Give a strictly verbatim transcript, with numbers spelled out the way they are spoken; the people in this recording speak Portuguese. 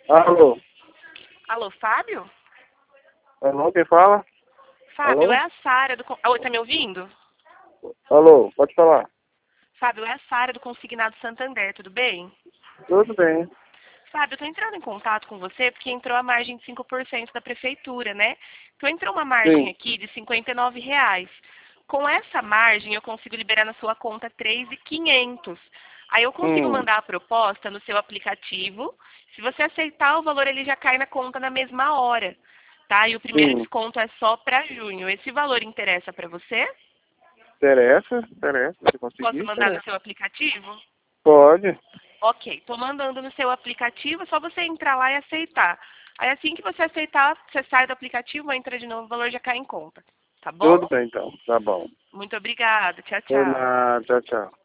Alô? Alô, Fábio? Alô, quem fala? Fábio, Alô? é a Sara do... con- Oi, tá me ouvindo? Alô, pode falar. Fábio, é a Sara do Consignado Santander, tudo bem? Tudo bem. Fábio, eu tô entrando em contato com você porque entrou a margem de cinco por cento da prefeitura, né? Então entrou uma margem Sim. aqui de cinquenta e nove reais. Com essa margem eu consigo liberar na sua conta três mil e quinhentos. Aí eu consigo Hum, mandar a proposta no seu aplicativo. Se você aceitar, o valor ele já cai na conta na mesma hora, tá? E o primeiro sim. desconto é só para junho. Esse valor interessa para você? Interessa? Interessa. Se conseguir, Posso mandar no interessa. seu aplicativo? Pode. Ok, estou mandando no seu aplicativo, é só você entrar lá e aceitar. Aí assim que você aceitar, você sai do aplicativo, entra de novo, o valor já cai em conta. Tá bom? Tudo bem, então. Tá bom. Muito obrigada. Tchau, Por tchau. nada. Tchau, tchau.